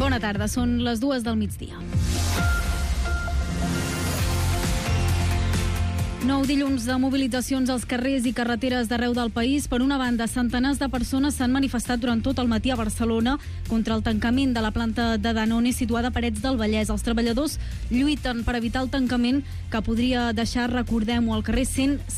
Bona tarda, són les 2 del migdia. Nou dilluns de mobilitzacions als carrers i carreteres d'arreu del país. Per una banda, centenars de persones s'han manifestat durant tot el matí a Barcelona contra el tancament de la planta de Danone situada a Parets del Vallès. Els treballadors lluiten per evitar el tancament que podria deixar, recordem-ho, al carrer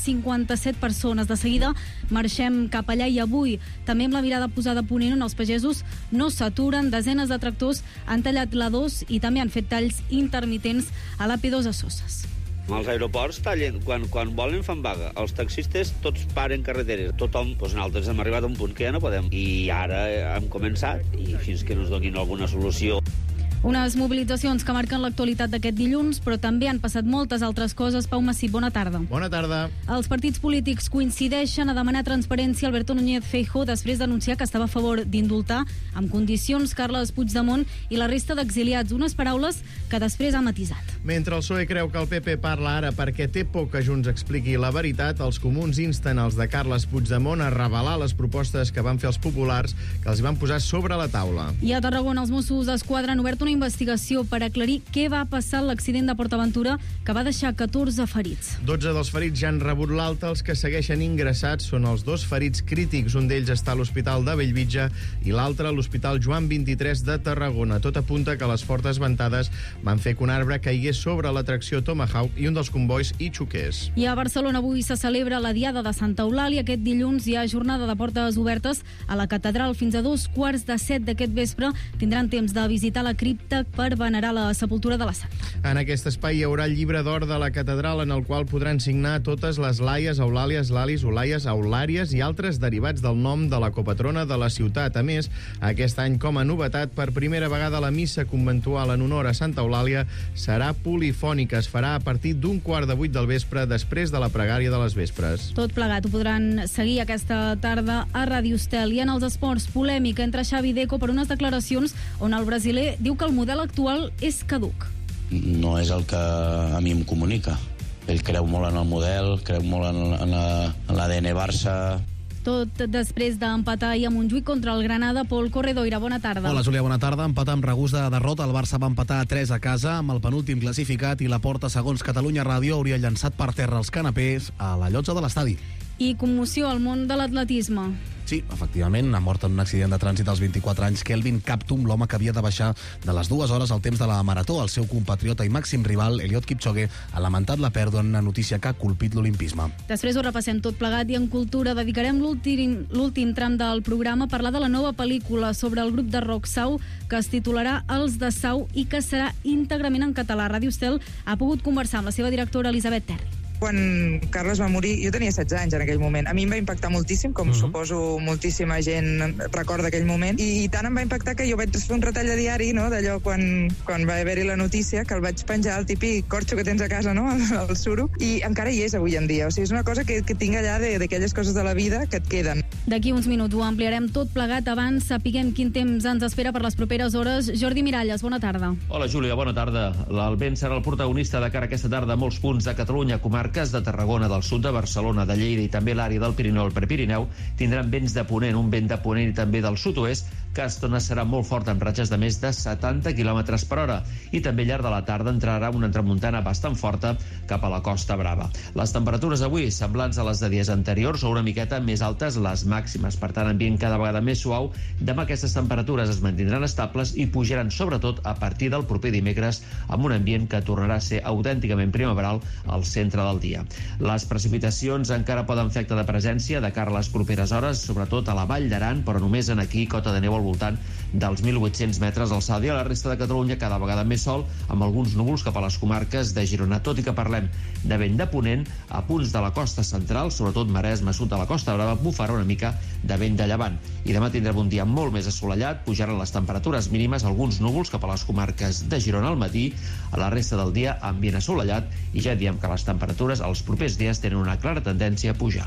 157 persones. De seguida marxem cap allà i avui, també amb la mirada posada a Ponent, on els pagesos no s'aturen. Desenes de tractors han tallat l'A2 i també han fet talls intermitents a l'AP2 a Soses. Els aeroports tallen, quan volen fan vaga. Els taxistes tots paren carreteres. Tothom, nosaltres hem arribat a un punt que ja no podem. I ara hem començat, i fins que ens donin alguna solució. Unes mobilitzacions que marquen l'actualitat d'aquest dilluns, però també han passat moltes altres coses. Pau Massip, bona tarda. Bona tarda. Els partits polítics coincideixen a demanar transparència a Alberto Núñez Feijóo després d'anunciar que estava a favor d'indultar amb condicions Carles Puigdemont i la resta d'exiliats. Unes paraules que després ha matisat. Mentre el PSOE creu que el PP parla ara perquè té por que Junts expliqui la veritat, els comuns insten els de Carles Puigdemont a revelar les propostes que van fer els populars, que els van posar sobre la taula. I a Tarragona els Mossos d'Esquadra han obert una investigació per aclarir què va passar a l'accident de PortAventura que va deixar 14 ferits. 12 dels ferits ja han rebut l'alta. Els que segueixen ingressats són els 2 ferits crítics. Un d'ells està a l'Hospital de Bellvitge i l'altre a l'Hospital Joan 23 de Tarragona. Tot apunta que les fortes ventades van fer que un arbre caigués sobre l'atracció Tomahawk i un dels combois hi xoqués. I a Barcelona avui se celebra la Diada de Santa Eulàlia. Aquest dilluns hi ha jornada de portes obertes a la catedral fins a 6:45 d'aquest vespre. Tindran temps de visitar la cripta per venerar la sepultura de la santa. En aquest espai hi haurà el llibre d'or de la catedral, en el qual podran signar totes les Laies, Eulàlies, Lalis, Olaies, Eulàries i altres derivats del nom de la copatrona de la ciutat. A més, aquest any, com a novetat, per primera vegada la missa conventual en honor a Santa Eulàlia serà polifònica. Es farà a partir d'7:15 del vespre, després de la pregària de les vespres. Tot plegat ho podran seguir aquesta tarda a Ràdio Estel. I en els esports, polèmica entre Xavi i Deco per unes declaracions on el brasiler diu que el model actual és caduc. No és el que a mi em comunica. Ell creu molt en el model, creu molt en l'ADN Barça. Tot després d'empatar ahir a Montjuïc contra el Granada. Pol Corredoira, bona tarda. Hola, Júlia, bona tarda. Empat amb regust de derrota. El Barça va empatar a 3 a casa amb el penúltim classificat i la Porta, segons Catalunya Ràdio, hauria llançat per terra els canapés a la llotja de l'estadi. I commoció al món de l'atletisme. Sí, efectivament, ha mort en un accident de trànsit als 24 anys Kelvin Kaptum, l'home que havia de baixar de les 2 hores al temps de la marató. El seu compatriota i màxim rival, Eliud Kipchoge, ha lamentat la pèrdua en una notícia que ha colpit l'olimpisme. Després ho repassem tot plegat i en cultura dedicarem l'últim tram del programa a parlar de la nova pel·lícula sobre el grup de rock Sau, que es titularà Els de Sau i que serà íntegrament en català. Ràdio Estel ha pogut conversar amb la seva directora Elisabet Terri. Quan Carles va morir, jo tenia 16 anys en aquell moment. A mi em va impactar moltíssim, com suposo moltíssima gent recorda aquell moment, i tant em va impactar que jo vaig fer un retall de diari, no?, d'allò quan va haver-hi la notícia, que el vaig penjar al típic corxo que tens a casa, no?, el suro, i encara hi és avui en dia. O sigui, és una cosa que tinc allà d'aquelles coses de la vida que et queden. D'aquí uns minuts ho ampliarem tot plegat. Abans sapiguem quin temps ens espera per les properes hores. Jordi Miralles, bona tarda. Hola, Júlia, bona tarda. El vent serà el protagonista de cara a aquesta tarda a molts punts de Catalunya, comarques de Tarragona, del sud de Barcelona, de Lleida i també l'àrea del Pirineu, el Prepirineu, tindran vents de ponent, un vent de ponent i també del sud-oest, que a estones serà molt fort amb ratxes de més de 70 km per hora. I també al llarg de la tarda entrarà una tramuntana bastant forta cap a la Costa Brava. Les temperatures avui, semblants a les de dies anteriors o una miqueta més altes les màximes, per tant ambient cada vegada més suau. Demà aquestes temperatures es mantindran estables i pujaran sobretot a partir del proper dimecres, amb un ambient que tornarà a ser autènticament primaveral al centre del dia. Les precipitacions encara poden fer acte de presència de cara a les properes hores, sobretot a la Vall d'Aran, però només en aquí cota de neu al voltant dels 1.800 metres d'alçada. I a la resta de Catalunya cada vegada més sol, amb alguns núvols cap a les comarques de Girona. Tot i que parlem de vent de ponent, a punts de la costa central, sobretot Maresme, sud de la Costa Brava, bufarà una mica de vent de llevant. I demà tindrem un dia molt més assolellat, pujaran les temperatures mínimes, alguns núvols cap a les comarques de Girona al matí, a la resta del dia ambient assolellat, i ja diem que les temperatures els propers dies tenen una clara tendència a pujar.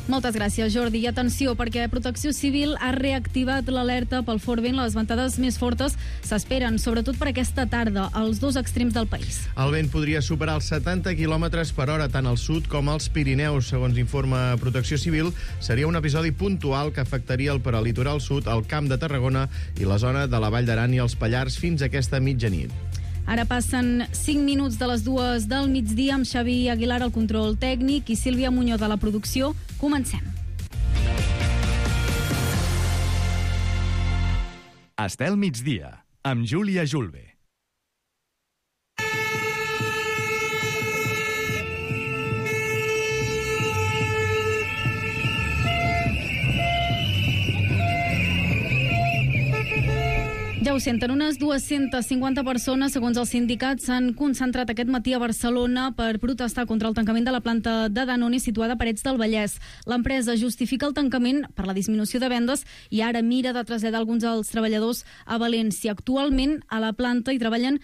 Moltes gràcies, Jordi. I atenció, perquè Protecció Civil ha reactivat l'alerta pel fort vent. Les ventades més fortes s'esperen, sobretot per aquesta tarda, als 2 extrems del país. El vent podria superar els 70 km per hora, tant al sud com als Pirineus. Segons informa Protecció Civil, seria un episodi puntual que afectaria el prelitoral sud, el Camp de Tarragona i la zona de la Vall d'Aran i els Pallars fins a aquesta mitjanit. Ara passen 5 minuts de les 2 del migdia amb Xavi Aguilar al control tècnic i Sílvia Muñoz a la producció. Comencem. Estel migdia, amb Júlia Julve. Ja ho senten, unes 250 persones, segons els sindicats, s'han concentrat aquest matí a Barcelona per protestar contra el tancament de la planta de Danone situada a Parets del Vallès. L'empresa justifica el tancament per la disminució de vendes i ara mira de traslladar alguns dels treballadors a València. Actualment, a la planta hi treballen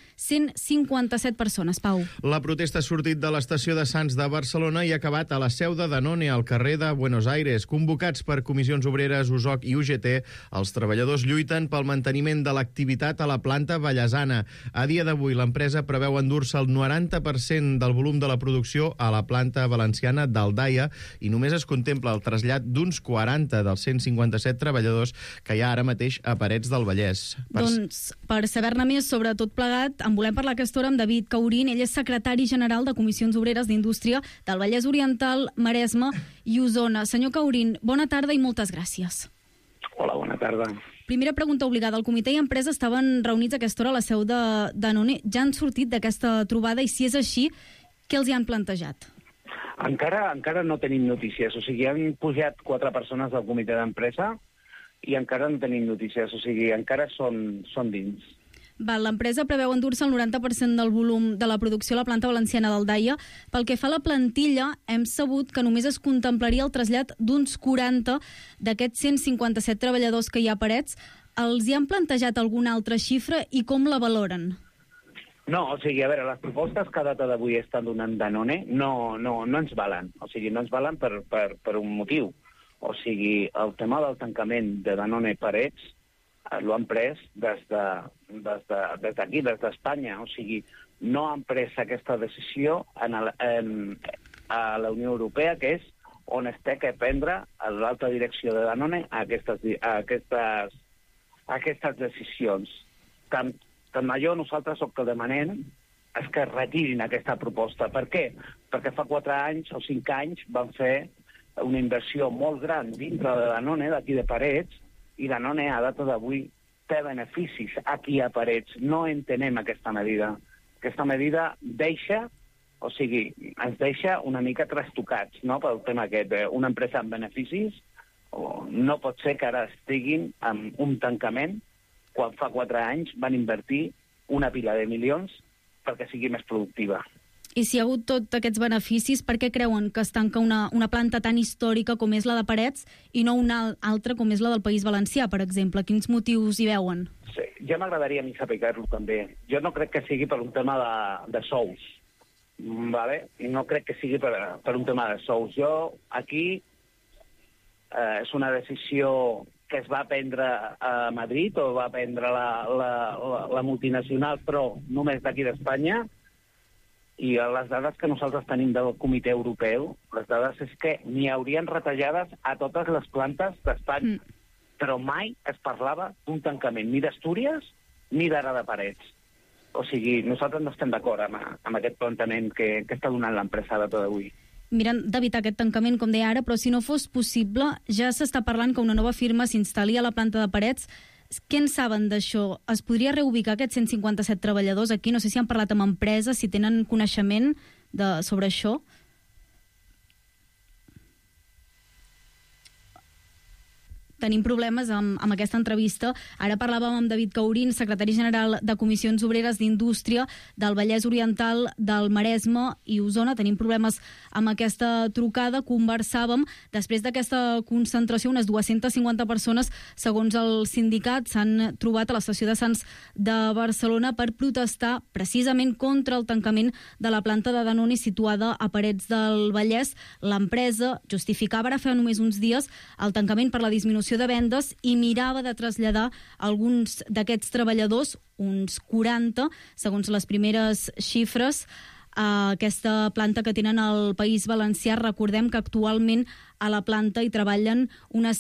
157 persones. Pau. La protesta ha sortit de l'estació de Sants de Barcelona i ha acabat a la seu de Danone, al carrer de Buenos Aires. Convocats per Comissions Obreres, USOC i UGT, els treballadors lluiten pel manteniment de l'activitat a la planta vallesana. A dia d'avui, l'empresa preveu endur-se el 90% del volum de la producció a la planta valenciana d'Aldaia i només es contempla el trasllat d'uns 40 dels 157 treballadors que hi ha ara mateix a Parets del Vallès. Doncs, per saber-ne més sobre tot plegat, en volem parlar aquesta hora amb David Caurín. Ell és secretari general de Comissions Obreres d'Indústria del Vallès Oriental, Maresme i Osona. Senyor Caurín, bona tarda i moltes gràcies. Hola, bona tarda. Primera pregunta obligada. El comitè i empresa estaven reunits a aquesta hora a la seu de Danone. Ja han sortit d'aquesta trobada i, si és així, què els hi han plantejat? Encara no tenim notícies. O sigui, han pujat 4 persones del comitè d'empresa i encara no tenim notícies. O sigui, encara són dins. L'empresa preveu endur-se el 90% del volum de la producció a la planta valenciana d'Aldaia. Pel que fa a la plantilla, hem sabut que només es contemplaria el trasllat d'uns 40 d'aquests 157 treballadors que hi ha a Parets. Els hi han plantejat alguna altra xifra i com la valoren? No, o sigui, a veure, les propostes que a data d'avui estan donant Danone no ens valen. O sigui, no ens valen per un motiu. O sigui, el tema del tancament de Danone Parets l'ho han pres des d'aquí, des d'Espanya. O sigui, no han pres aquesta decisió a la Unió Europea, que és on es té que prendre l'alta direcció de Danone aquestes decisions. Tant allò, nosaltres el que demanem és que retirin aquesta proposta. Per què? Perquè fa 4 anys o 5 anys van fer una inversió molt gran dintre de Danone, d'aquí de Parets, i Danone, a data d'avui, té beneficis aquí a Parets. No entenem aquesta medida. Aquesta medida ens deixa una mica trastocats, no?, pel tema aquest. Una empresa amb beneficis no pot ser que ara estiguin amb un tancament quan fa 4 anys van invertir una pila de milions perquè sigui més productiva. I si hi ha hagut tots aquests beneficis, per què creuen que es tanca una planta tan històrica com és la de Parets i no una altra com és la del País Valencià, per exemple? Quins motius hi veuen? Sí, ja m'agradaria a mi saber-ho també. Jo no crec que sigui per un tema de sous, ¿vale? I no crec que sigui per un tema de sous. Jo, aquí, és una decisió que es va prendre a Madrid o va prendre la multinacional, però només d'aquí d'Espanya. I les dades que nosaltres tenim del Comitè Europeu, les dades és que n'hi haurien retallades a totes les plantes d'Espanya. Però mai es parlava d'un tancament ni d'Astúries ni d'ara de Parets. O sigui, nosaltres no estem d'acord amb aquest plantament que està donant l'empresa a data d'avui. Miren d'evitar aquest tancament, com deia ara, però si no fos possible, ja s'està parlant que una nova firma s'instal·li a la planta de Parets. Què en saben d'això? Es podria reubicar aquests 157 treballadors aquí? No sé si han parlat amb empreses, si tenen coneixement sobre això. tenim problemes amb aquesta entrevista. Ara parlàvem amb David Caurín, secretari general de Comissions Obreres d'Indústria del Vallès Oriental, del Maresme i Osona. Tenim problemes amb aquesta trucada. Conversàvem, després d'aquesta concentració, unes 250 persones, segons el sindicat, s'han trobat a l'estació de Sants de Barcelona per protestar precisament contra el tancament de la planta de Danone situada a Parets del Vallès. L'empresa justificava ara fa només uns dies el tancament per la disminució de vendes i mirava de traslladar alguns d'aquests treballadors, uns 40, segons les primeres xifres, a aquesta planta que tenen al País Valencià. Recordem que actualment a la planta hi treballen unes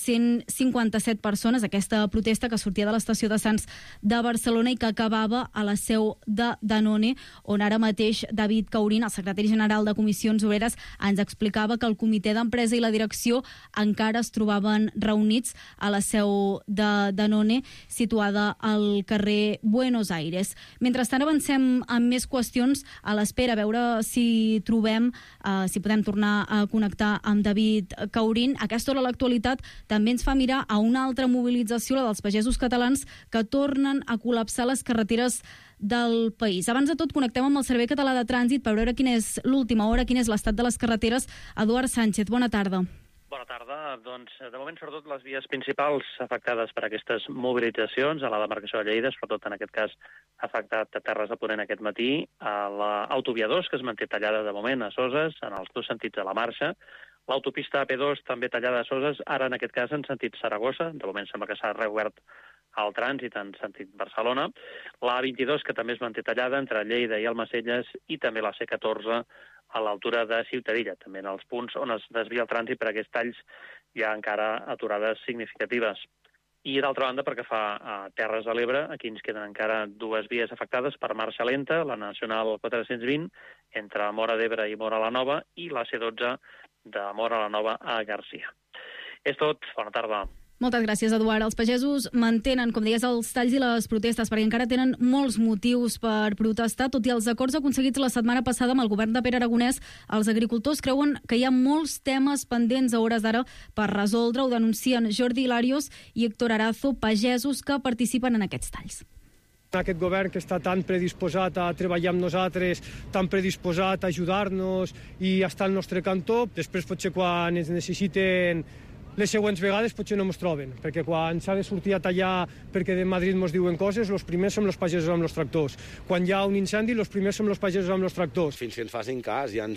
157 persones. Aquesta protesta que sortia de l'estació de Sants de Barcelona i que acabava a la seu de Danone, on ara mateix David Caurín, el secretari general de Comissions Obreres, ens explicava que el comitè d'empresa i la direcció encara es trobaven reunits a la seu de Danone, situada al carrer Buenos Aires. Mentrestant avancem amb més qüestions a l'espera, a veure si trobem, si podem tornar a connectar amb David Caurín. Aquesta hora l'actualitat també ens fa mirar a una altra mobilització, la dels pagesos catalans, que tornen a col·lapsar les carreteres del país. Abans de tot, connectem amb el Servei Català de Trànsit per veure quina és l'última hora, quin és l'estat de les carreteres. Eduard Sánchez, bona tarda. Bona tarda. Doncs, de moment, sobretot les vies principals afectades per aquestes mobilitzacions, a la demarcació de Lleida, sobretot en aquest cas afectat a Terres de Ponent aquest matí, a l'autovia 2, que es manté tallada de moment a Soses, en els dos sentits de la marxa, l'autopista AP2 també tallada a Soses, ara en aquest cas en sentit Saragossa, de moment sembla que s'ha reobert el trànsit en sentit Barcelona, la A22, que també es manté tallada entre Lleida i Almacelles, i també la C14 a l'altura de Ciutadilla, també en els punts on es desvia el trànsit per aquests talls hi ha encara aturades significatives. I d'altra banda, perquè fa a Terres de l'Ebre, aquí ens queden encara dues vies afectades per marxa lenta, la Nacional 420, entre Móra d'Ebre i Móra la Nova, i la C12 de Móra la Nova a Garcia. És tot, bona tarda. Moltes gràcies, Eduard. Els pagesos mantenen, com deies, els talls i les protestes, perquè encara tenen molts motius per protestar. Tot i els acords aconseguits la setmana passada amb el govern de Pere Aragonès, els agricultors creuen que hi ha molts temes pendents a hores d'ara per resoldre. Ho denuncien Jordi Hilarios i Héctor Arazo, pagesos que participen en aquests talls. Aquest govern que està tan predisposat a treballar amb nosaltres, tan predisposat a ajudar-nos i a estar al nostre cantó, després potser quan ens necessiten les següents vegades potser no ens troben, perquè quan s'ha de sortir a tallar perquè de Madrid ens diuen coses, els primers som els pagesos amb els tractors. Quan hi ha un incendi, els primers som els pagesos amb els tractors. Fins que ens facin cas, hi ha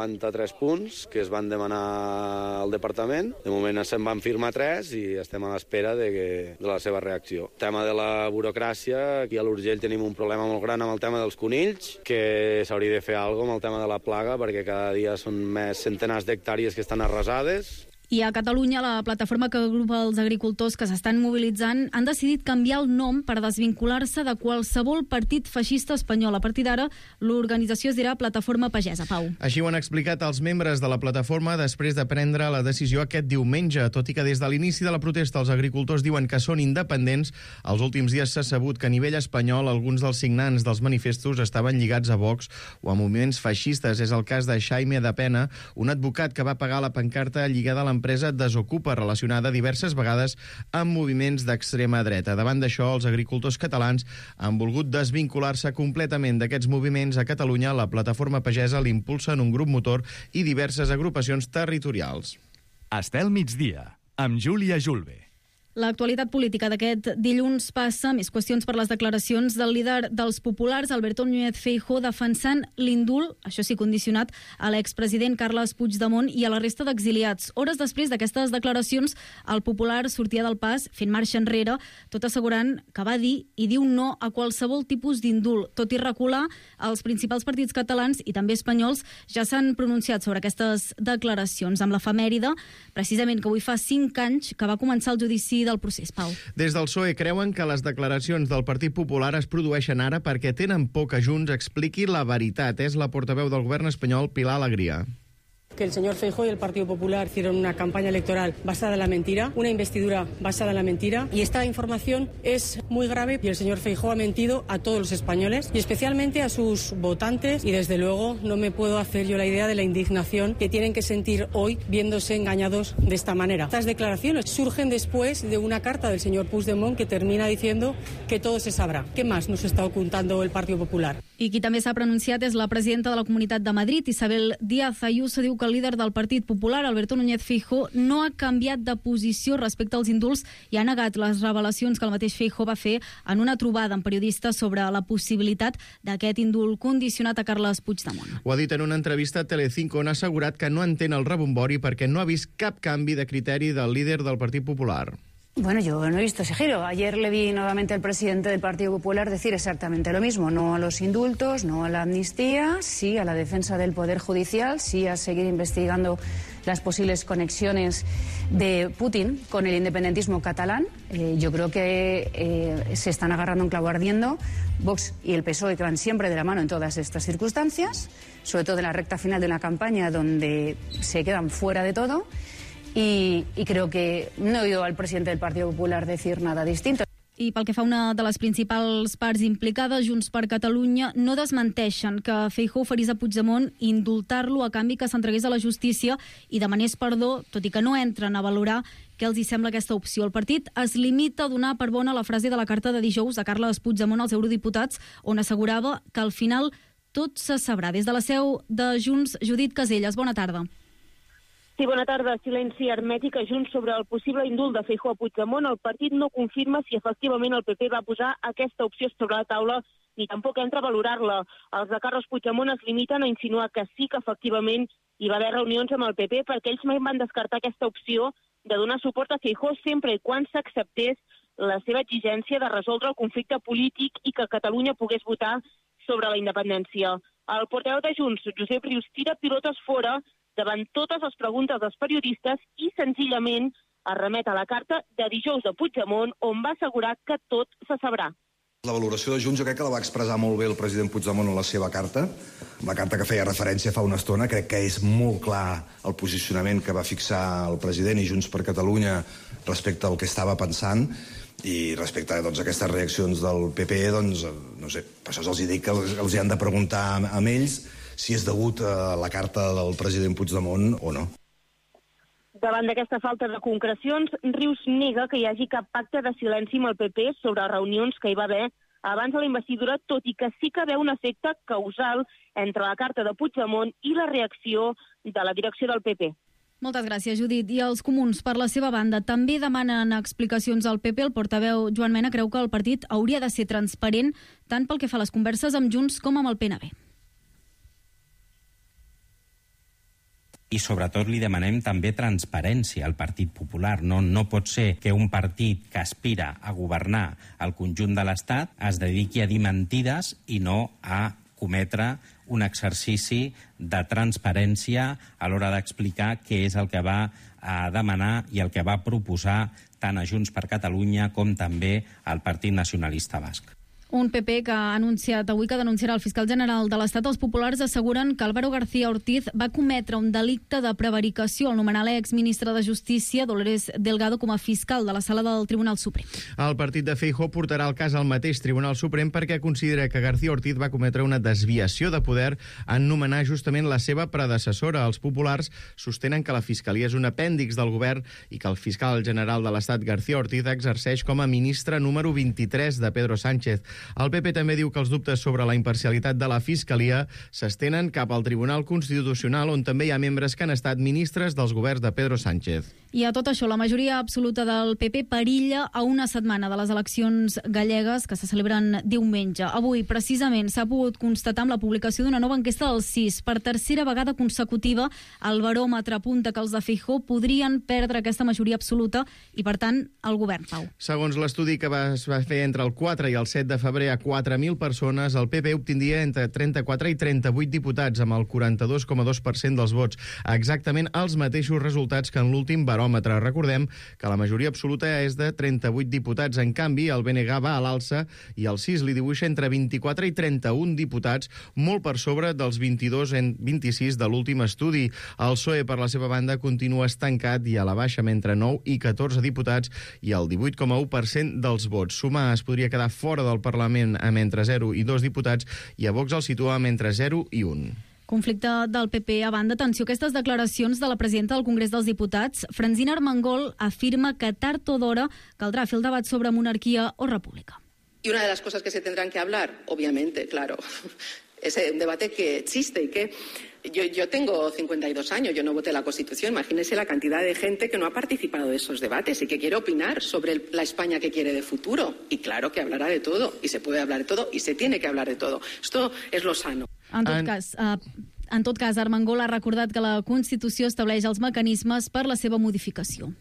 53 punts que es van demanar al departament. De moment se'n van firmar 3 i estem a l'espera de la seva reacció. El tema de la burocràcia, aquí a l'Urgell tenim un problema molt gran amb el tema dels conills, que s'hauria de fer alguna cosa amb el tema de la plaga, perquè cada dia són més centenars d'hectàrees que estan arrasades. I a Catalunya, la plataforma que agrupa els agricultors que s'estan mobilitzant han decidit canviar el nom per desvincular-se de qualsevol partit feixista espanyol. A partir d'ara, l'organització es dirà Plataforma Pagesa. Pau. Així ho han explicat els membres de la plataforma després de prendre la decisió aquest diumenge. Tot i que des de l'inici de la protesta els agricultors diuen que són independents, els últims dies s'ha sabut que a nivell espanyol alguns dels signants dels manifestos estaven lligats a Vox o a moviments feixistes. És el cas de Jaime de Pena, un advocat que va pagar la pancarta lligada a l'empresa Desocupa, relacionada diverses vegades amb moviments d'extrema dreta. Davant d'això, els agricultors catalans han volgut desvincular-se completament d'aquests moviments. A Catalunya, la plataforma pagesa l'impulsa en un grup motor i diverses agrupacions territorials. Estel migdia, amb Júlia Julve. L'actualitat política d'aquest dilluns passa més qüestions per les declaracions del líder dels populars, Alberto Núñez Feijóo, defensant l'indult, això sí condicionat, a l'expresident Carles Puigdemont i a la resta d'exiliats. Hores després d'aquestes declaracions, el popular sortia del pas fent marxa enrere, tot assegurant que va dir i diu no a qualsevol tipus d'indult. Tot i recular, els principals partits catalans i també espanyols ja s'han pronunciat sobre aquestes declaracions. Amb l'efemèride, precisament que avui fa 5 anys que va començar el judici del procés, Pau. Des del PSOE creuen que les declaracions del Partit Popular es produeixen ara perquè tenen por que Junts expliqui la veritat. És la portaveu del govern espanyol, Pilar Alegria. que el señor Feijóo y el Partido Popular hicieron una campaña electoral basada en la mentira, una investidura basada en la mentira, y esta información es muy grave y el señor Feijóo ha mentido a todos los españoles y especialmente a sus votantes, y desde luego no me puedo hacer yo la idea de la indignación que tienen que sentir hoy viéndose engañados de esta manera. Estas declaraciones surgen después de una carta del señor Puigdemont que termina diciendo que todo se sabrá. ¿Qué más nos está ocultando el Partido Popular? I qui també s'ha pronunciat és la presidenta de la Comunitat de Madrid, Isabel Díaz Ayuso. Diu que el líder del Partit Popular, Alberto Núñez Feijóo, no ha canviat de posició respecte als indults i ha negat les revelacions que el mateix Feijóo va fer en una trobada amb periodistes sobre la possibilitat d'aquest indult condicionat a Carles Puigdemont. Ho ha dit en una entrevista a Telecinco, on ha assegurat que no entén el rebombori perquè no ha vist cap canvi de criteri del líder del Partit Popular. Bueno, yo no he visto ese giro. Ayer le vi nuevamente al presidente del Partido Popular decir exactamente lo mismo. No a los indultos, no a la amnistía, sí a la defensa del Poder Judicial, sí a seguir investigando las posibles conexiones de Putin con el independentismo catalán. Yo creo que se están agarrando un clavo ardiendo Vox y el PSOE, que van siempre de la mano en todas estas circunstancias, sobre todo en la recta final de una campaña donde se quedan fuera de todo. Y creo que no he oído al presidente del Partido Popular decir nada distinto. I pel que fa a una de les principals parts implicades, Junts per Catalunya no desmenteixen que Feijóo oferís a Puigdemont indultar-lo a canvi que s'entregués a la justícia i demanés perdó, tot i que no entren a valorar què els hi sembla aquesta opció. El partit es limita a donar per bona la frase de la carta de dijous de Carles Puigdemont als eurodiputats, on assegurava que al final tot se sabrà. Des de la seu de Junts, Judit Caselles, bona tarda. Sí, bona tarda. Silenci hermètic a Junts sobre el possible indult de Feijóo a Puigdemont. El partit no confirma si efectivament el PP va posar aquesta opció sobre la taula ni tampoc entra a valorar-la. Els de Carles Puigdemont es limiten a insinuar que sí que efectivament hi va haver reunions amb el PP perquè ells mai van descartar aquesta opció de donar suport a Feijóo sempre i quan s'acceptés la seva exigència de resoldre el conflicte polític i que Catalunya pogués votar sobre la independència. El portaveu de Junts, Josep Rius, tira pilotes fora davant totes les preguntes dels periodistes i senzillament es remet a la carta de dijous de Puigdemont, on va assegurar que tot se sabrà. La valoració de Junts jo crec que la va expressar molt bé el president Puigdemont en la seva carta. La carta que feia referència fa una estona, crec que és molt clar el posicionament que va fixar el president i Junts per Catalunya respecte al que estava pensant, i respecte a aquestes reaccions del PP, doncs, no sé, per això els dic que els hi han de preguntar a ells si és degut a la carta del president Puigdemont o no. Davant d'aquesta falta de concrecions, Rius nega que hi hagi cap pacte de silenci amb el PP sobre reunions que hi va haver abans de la investidura, tot i que sí que veu un efecte causal entre la carta de Puigdemont i la reacció de la direcció del PP. Moltes gràcies, Judit. I els comuns, per la seva banda, també demanen explicacions al PP. El portaveu Joan Mena creu que el partit hauria de ser transparent tant pel que fa a les converses amb Junts com amb el PNB. I sobretot li demanem també transparència al Partit Popular. No pot ser que un partit que aspira a governar el conjunt de l'Estat es dediqui a dir mentides i no a cometre un exercici de transparència a l'hora d'explicar què és el que va demanar i el que va proposar tant a Junts per Catalunya com també al Partit Nacionalista Basc. Un PP que ha anunciat avui que denunciarà el fiscal general de l'Estat. Els populars asseguren que Álvaro García Ortiz va cometre un delicte de prevaricació al nomenar l'exministre de Justícia, Dolores Delgado, com a fiscal de la sala del Tribunal Suprem. El partit de Feijóo portarà el cas al mateix Tribunal Suprem perquè considera que García Ortiz va cometre una desviació de poder en nomenar justament la seva predecessora. Els populars sostenen que la Fiscalia és un apèndix del govern i que el fiscal general de l'Estat, García Ortiz, exerceix com a ministre número 23 de Pedro Sánchez. El PP també diu que els dubtes sobre la imparcialitat de la Fiscalia s'estenen cap al Tribunal Constitucional, on també hi ha membres que han estat ministres dels governs de Pedro Sánchez. I a tot això, la majoria absoluta del PP perilla a una setmana de les eleccions gallegues que se celebren diumenge. Avui, precisament, s'ha pogut constatar amb la publicació d'una nova enquesta del CIS. Per tercera vegada consecutiva, el baròmetre apunta que els de Feijóo podrien perdre aquesta majoria absoluta i, per tant, el govern, Pau. Segons l'estudi que es va fer entre el 4 i el 7 de febrer a 4.000 persones, el PP obtindria entre 34 i 38 diputats, amb el 42,2% dels vots. Exactament els mateixos resultats que en l'últim baròmetre baròmetre. Recordem que la majoria absoluta és de 38 diputats. En canvi, el BNG va a l'alça i el CIS li dibuixa entre 24 i 31 diputats, molt per sobre dels 22 en 26 de l'últim estudi. El PSOE, per la seva banda, continua estancat i a la baixa amb entre 9 i 14 diputats i el 18,1% dels vots. Sumar es podria quedar fora del Parlament amb entre 0 i 2 diputats i a Vox el situa amb entre 0 i 1. Conflicte del PP a banda. Atenció, aquestes declaracions de la presidenta del Congrés dels Diputats. Francina Armengol afirma que tard o d'hora caldrá fer el debat sobre monarquia o república. Y una de las cosas que se tendrán que hablar, obviamente, claro, es un debate que existe y que yo tengo 52 años, yo no voté la Constitución, imagínense la cantidad de gente que no ha participado de esos debates y que quiere opinar sobre la España que quiere de futuro. Y claro que hablará de todo, y se puede hablar de todo, y se tiene que hablar de todo. Esto es lo sano. En tot cas, Armengol ha recordat que la Constitució estableix els mecanismes per la seva modificació.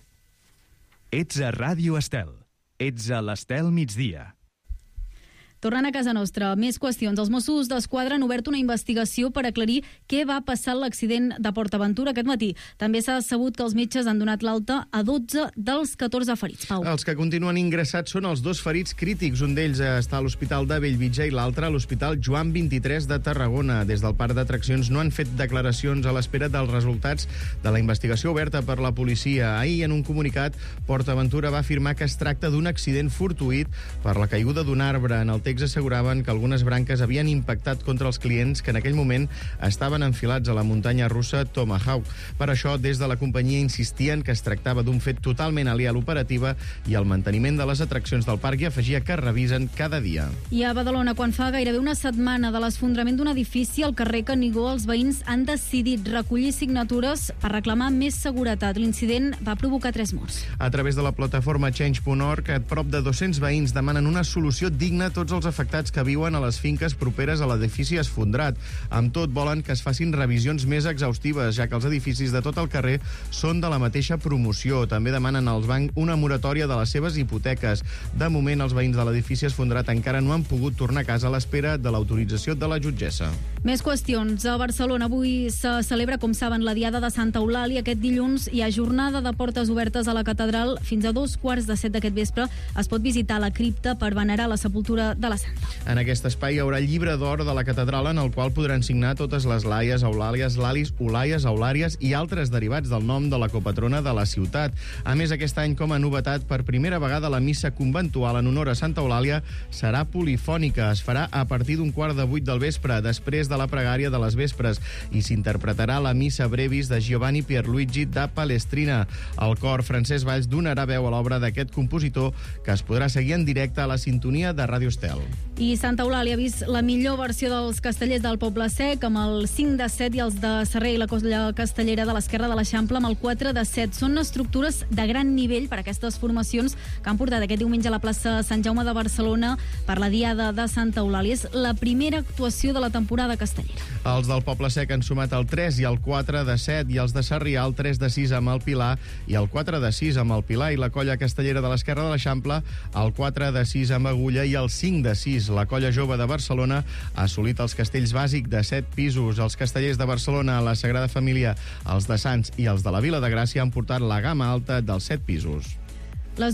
Ets a Ràdio Estel. Ets a l'Estel migdia. Tornant a casa nostra, més qüestions. Els Mossos d'Esquadra han obert una investigació per aclarir què va passar en l'accident de PortAventura aquest matí. També s'ha sabut que els metges han donat l'alta a 12 dels 14 ferits. Pau. Els que continuen ingressats són els 2 ferits crítics. Un d'ells està a l'Hospital de Bellvitge i l'altre a l'Hospital Joan 23 de Tarragona. Des del parc d'atraccions no han fet declaracions a l'espera dels resultats de la investigació oberta per la policia. Ahir, en un comunicat, PortAventura va afirmar que es tracta d'un accident fortuït per la caiguda d'un arbre. En el text asseguraven que algunes branques havien impactat contra els clients que en aquell moment estaven enfilats a la muntanya russa Tomahawk. Per això, des de la companyia insistien que es tractava d'un fet totalment aliè a l'operativa i al manteniment de les atraccions del parc i afegia que revisen cada dia. I a Badalona, quan fa gairebé una setmana de l'esfondrament d'un edifici al carrer Canigó, els veïns han decidit recollir signatures per reclamar més seguretat. L'incident va provocar 3 morts. A través de la plataforma Change.org, prop de 200 veïns demanen una solució digna a tots els afectats que viuen a les finques properes a l'edifici esfondrat. Amb tot, volen que es facin revisions més exhaustives, ja que els edificis de tot el carrer són de la mateixa promoció. També demanen als bancs una moratòria de les seves hipoteques. De moment, els veïns de l'edifici esfondrat encara no han pogut tornar a casa a l'espera de l'autorització de la jutgessa. Més qüestions. A Barcelona avui se celebra, com saben, la Diada de Santa Eulàlia. Aquest dilluns hi ha jornada de portes obertes a la catedral. Fins a 2:15 d'aquest vespre es pot visitar la cripta per venerar la sepultura de la Santa. En aquest espai hi haurà el llibre d'or de la catedral en el qual podran signar totes les laies, eulàlies, lalis, olaies, eulàries i altres derivats del nom de la copatrona de la ciutat. A més, aquest any, com a novetat, per primera vegada la missa conventual en honor a Santa Eulàlia serà polifònica. Es farà a partir d'un 7:15 del vespre, després de la pregària de les vespres, i s'interpretarà la missa brevis de Giovanni Pierluigi da Palestrina. El cor Francesc Valls donarà veu a l'obra d'aquest compositor, que es podrà seguir en directe a la sintonia de Ràdio Estel. I Santa Eulàlia ha vist la millor versió dels castellers del Poble Sec, amb el 5-7 i els de Sarrer i la colla castellera de l'Esquerra de l'Eixample amb el 4-7. Són estructures de gran nivell per a aquestes formacions que han portat aquest diumenge a la plaça Sant Jaume de Barcelona per la Diada de Santa Eulàlia. És la primera actuació de la temporada castellera. Els del Poble Sec han sumat el 3 i el 4-7 i els de Sarrià el 3-6 amb el Pilar i el 4-6 amb el Pilar, i la colla castellera de l'Esquerra de l'Eixample el 4-6 amb Agulla i el 5-6. La colla jove de Barcelona ha assolit els castells bàsics de 7 pisos. Els castellers de Barcelona, la Sagrada Família, els de Sants i els de la Vila de Gràcia han portat la gamma alta dels 7 pisos. Les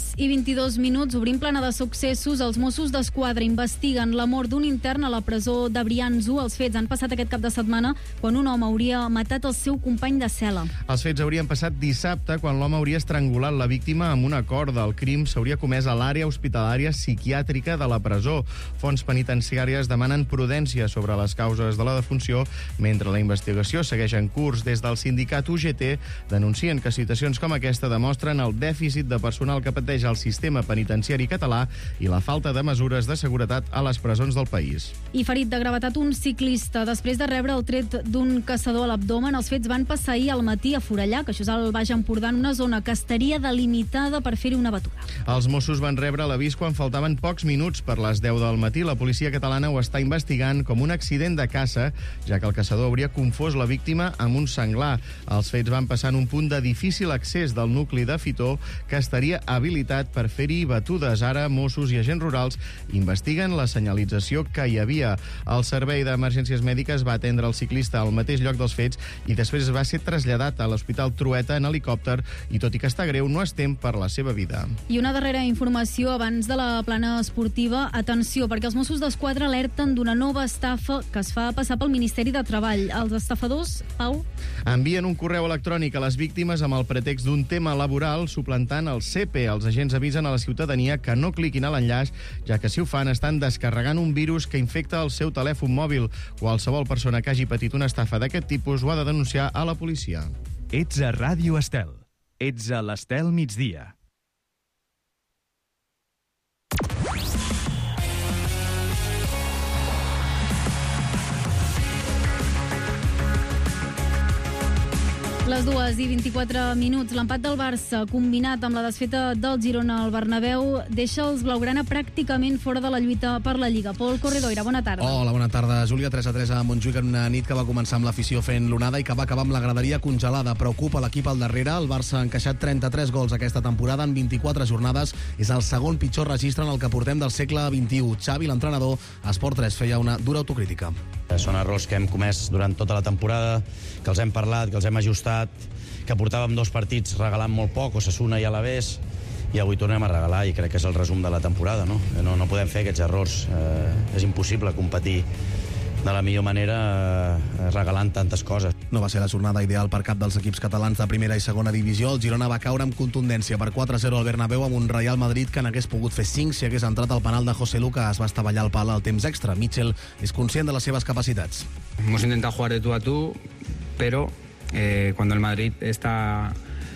2:22, obrim plana de successos. Els Mossos d'Esquadra investiguen la mort d'un intern a la presó de Brianzo. Els fets han passat aquest cap de setmana quan un home hauria matat el seu company de cel·la. Els fets haurien passat dissabte quan l'home hauria estrangulat la víctima amb una corda. El crim s'hauria comès a l'àrea hospitalària psiquiàtrica de la presó. Fonts penitenciàries demanen prudència sobre les causes de la defunció, mentre la investigació segueix en curs. Des del sindicat UGT denuncien que situacions com aquesta demostren el dèficit de personal que pateix el sistema penitenciari català i la falta de mesures de seguretat a les presons del país. I ferit de gravetat un ciclista. Després de rebre el tret d'un caçador a l'abdomen, els fets van passar ahir al matí a Forallac, això és al Baix Empordà, en una zona que estaria delimitada per fer-hi una batuda. Els Mossos van rebre l'avís quan faltaven pocs minuts per les 10 del matí. La policia catalana ho està investigant com un accident de caça, ja que el caçador hauria confós la víctima amb un senglar. Els fets van passar en un punt de difícil accés del nucli de Fitó, que estaria estaria habilitat per fer-hi batudes. Ara, Mossos i agents rurals investiguen la senyalització que hi havia. El servei d'emergències mèdiques va atendre el ciclista al mateix lloc dels fets i després va ser traslladat a l'Hospital Trueta en helicòpter i, tot i que està greu, no es tem per la seva vida. I una darrera informació abans de la plana esportiva. Atenció, perquè els Mossos d'Esquadra alerten d'una nova estafa que es fa passar pel Ministeri de Treball. Els estafadors, Pau? Envien un correu electrònic a les víctimes amb el pretext d'un tema laboral, suplantant el CEPE. Els agents avisen a la ciutadania que no cliquin a l'enllaç, ja que si ho fan estan descarregant un virus que infecta el seu telèfon mòbil. Qualsevol persona que hagi patit una estafa d'aquest tipus ho ha de denunciar a la policia. Ets a Ràdio Estel. Ets a l'Estel migdia. Les 2:24. L'empat del Barça, combinat amb la desfeta del Girona al Bernabéu, deixa els blaugrana pràcticament fora de la lluita per la Lliga. Pol Corredoira, bona tarda. Hola, bona tarda, Júlia. 3-3 a Montjuïc en una nit que va començar amb l'afició fent l'onada i que va acabar amb la graderia congelada. Preocupa l'equip al darrere. El Barça ha encaixat 33 gols aquesta temporada en 24 jornades. És el segon pitjor registre en el que portem del segle XXI. Xavi, l'entrenador, a Esport 3 feia una dura autocrítica. Són errors que hem comès durant tota la temporada, que els hem parlat, que els hem ajustat, que portàvem 2 partits regalant molt poc, Osasuna i Alavés, i avui tornem a regalar, i crec que és el resum de la temporada, no? No podem fer aquests errors. És impossible competir de la millor manera regalant tantes coses. No va ser la jornada ideal per cap dels equips catalans de primera i segona divisió. El Girona va caure amb contundència per 4-0 al Bernabéu amb un Real Madrid que n'hagués pogut fer 5 si hagués entrat al penal de José Lu, que es va estavellar el pal al temps extra. Mitchell és conscient de les seves capacitats. Hemos intentado jugar de tú a tú, pero cuando el Madrid está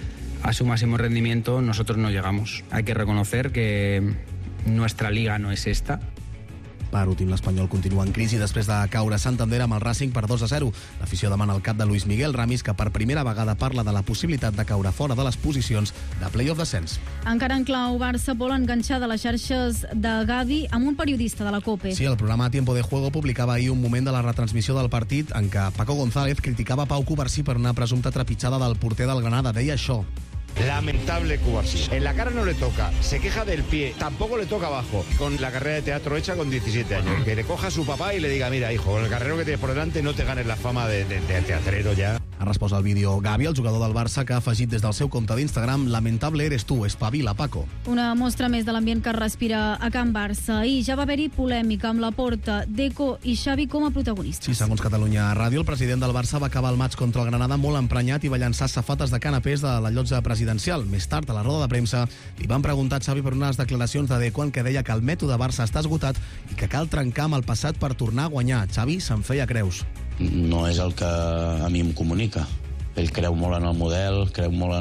a su máximo rendimiento, nosotros no llegamos. Hay que reconocer que nuestra liga no es esta. Per últim, l'Espanyol continua en crisi després de caure a Santander amb el Racing per 2-0. L'afició demana el cap de Luis Miguel Ramis, que per primera vegada parla de la possibilitat de caure fora de les posicions de play-off descens. Encara en clau Barça, vol enganxar de les xarxes de Gavi amb un periodista de la COPE. Sí, el programa Tiempo de Juego publicava ahir un moment de la retransmissió del partit en què Paco González criticava Pau Cubarsí per una presumpta trepitjada del porter del Granada. Deia això. Lamentable Cubarsí. En la cara no le toca, se queja del pie, tampoco le toca abajo. Con la carrera de teatro hecha con 17 años. Que le coja a su papá y le diga, mira, hijo, con el carrero que tienes por delante no te ganes la fama de teatrero ya. Ha respost al vídeo Gavi, el jugador del Barça, que ha afegit des del seu compte d'Instagram: lamentable eres tu, espavila, Paco. Una mostra més de l'ambient que respira a Can Barça. I ja va haver-hi polèmica amb Laporta, Deco i Xavi com a protagonistes. Sí, segons Catalunya Ràdio, el president del Barça va acabar el maig contra el Granada molt emprenyat i va llançar safates de canapés de la llotja presidencial. Més tard, a la roda de premsa, li van preguntar a Xavi per unes declaracions de Deco en què deia que el mètode Barça està esgotat i que cal trencar amb el passat per tornar a guanyar. Xavi se'n feia creus. No és el que a mi em comunica. Ell creu molt en el model, creu molt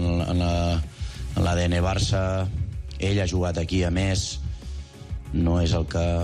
en l'ADN Barça. Ell ha jugat aquí, a més. No és el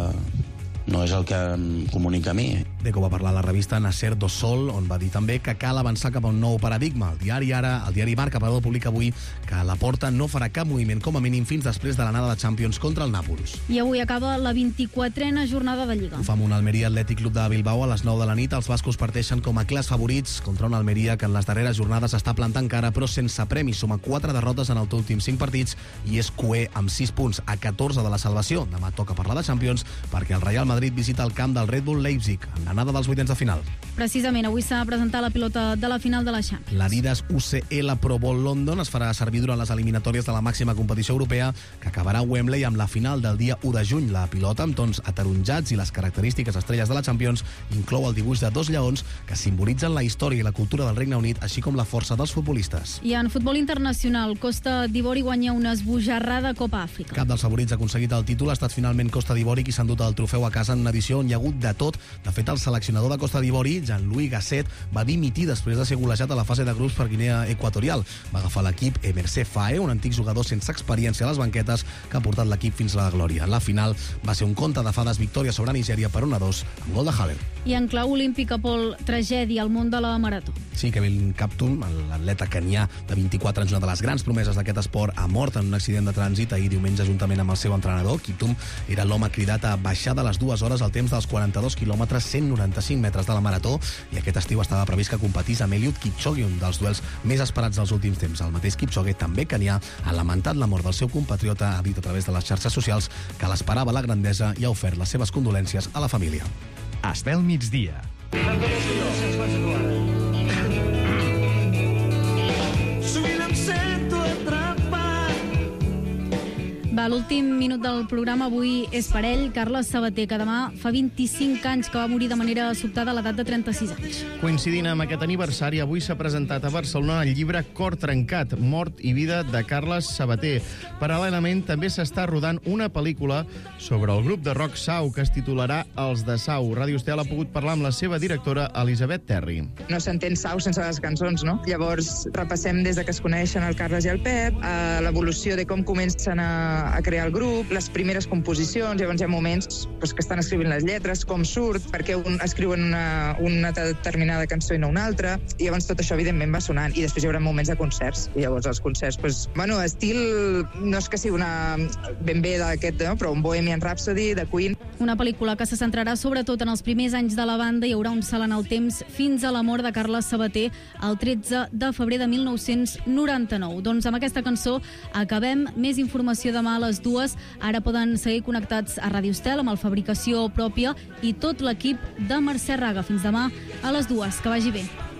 que em comunica a mi. Deco va parlar a la revista Nasser do Sol, on va dir també que cal avançar cap a un nou paradigma. El diari Marca, publica avui que Laporta no farà cap moviment, com a mínim, fins després de l'anada de Champions contra el Nàpols. I avui acaba la 24a jornada de Lliga. Ho fa amb un Almeria Atlètic Club de Bilbao a les 9 de la nit. Els bascos parteixen com a clars favorits contra un Almeria que en les darreres jornades està plantant cara, però sense premi. Suma 4 derrotes en els últims 5 partits i és cuer amb 6 punts, a 14 de la salvació. Demà toca parlar de Champions perquè el Real Madrid visita el camp del Red Bull Leipzig en l'anada dels vuitens de final. Precisament, avui s'ha presentat la pilota de la final de la Champions. L'Adidas UCL Pro Bowl London es farà servir durant les eliminatòries de la màxima competició europea, que acabarà a Wembley amb la final del dia 1 de juny. La pilota, amb tons ataronjats i les característiques estrelles de la Champions, inclou el dibuix de 2 lleons que simbolitzen la història i la cultura del Regne Unit, així com la força dels futbolistes. I en futbol internacional, Costa d'Ivori guanya una esbojarrada Copa Àfrica. Cap dels favorits ha aconseguit el títol. Ha estat finalment Costa d'Ivori qui s'ha endut el trofeu a casa en una edició on hi ha hagut de tot. De fet, el seleccionador de Costa d'Ivori, Jean-Louis Gasset, va dimitir després de ser golejat a la fase de grups per Guinea Equatorial. Va agafar l'equip Emerse Fae, un antic jugador sense experiència a les banquetes que ha portat l'equip fins a la glòria. La final va ser un conte de fades, victòria sobre Nigèria per 1-2 amb gol de Haller. I en clau olímpica, Pol, tragèdia al món de la marató. Sí, Kevin Kaptum, l'atleta kenyà de 24 anys, una de les grans promeses d'aquest esport, ha mort en un accident de trànsit ahir diumenge juntament amb el seu entrenador. Kiptum era l'home cridat a baixar de les 2 hores al temps dels 42 quilòmetres, 195 metres de la marató. Marató, i aquest estiu estava previst que competís amb Eliud Kipchoge, un dels duels més esperats dels últims temps. El mateix Kipchoge, també canià, ha lamentat la mort del seu compatriota, ha dit a través de les xarxes socials que l'esperava la grandesa i ha ofert les seves condolències a la família. Estel migdia. Va, l'últim minut del programa avui és per ell, Carles Sabater, que demà fa 25 anys que va morir de manera sobtada a l'edat de 36 anys. Coincidint amb aquest aniversari, avui s'ha presentat a Barcelona el llibre Cor trencat, mort i vida de Carles Sabater. Paral·lelament, també s'està rodant una pel·lícula sobre el grup de rock Sau, que es titularà Els de Sau. Ràdio Estel ha pogut parlar amb la seva directora, Elisabet Terry. No s'entén Sau sense les cançons, no? Llavors, repassem des de que es coneixen el Carles i el Pep, l'evolució de com comencen a crear el grup, les primeres composicions, llavors hi ha moments que estan escrivint les lletres, com surt, perquè un escriuen una determinada cançó i no una altra, i llavors tot això evidentment va sonant, i després hi haurà moments de concerts, i llavors els concerts, estil, no és que sigui ben bé d'aquest, no? Però un Bohemian Rhapsody, de Queen. Una pel·lícula que se centrarà sobretot en els primers anys de la banda. Hi haurà un salt en el temps fins a la mort de Carles Sabater el 13 de febrer de 1999. Doncs amb aquesta cançó acabem. Més informació demà a les 2. Ara poden seguir connectats a Ràdio Estel amb el Fabricació Pròpia i tot l'equip de Mercè Raga. Fins demà a les 2. Que vagi bé.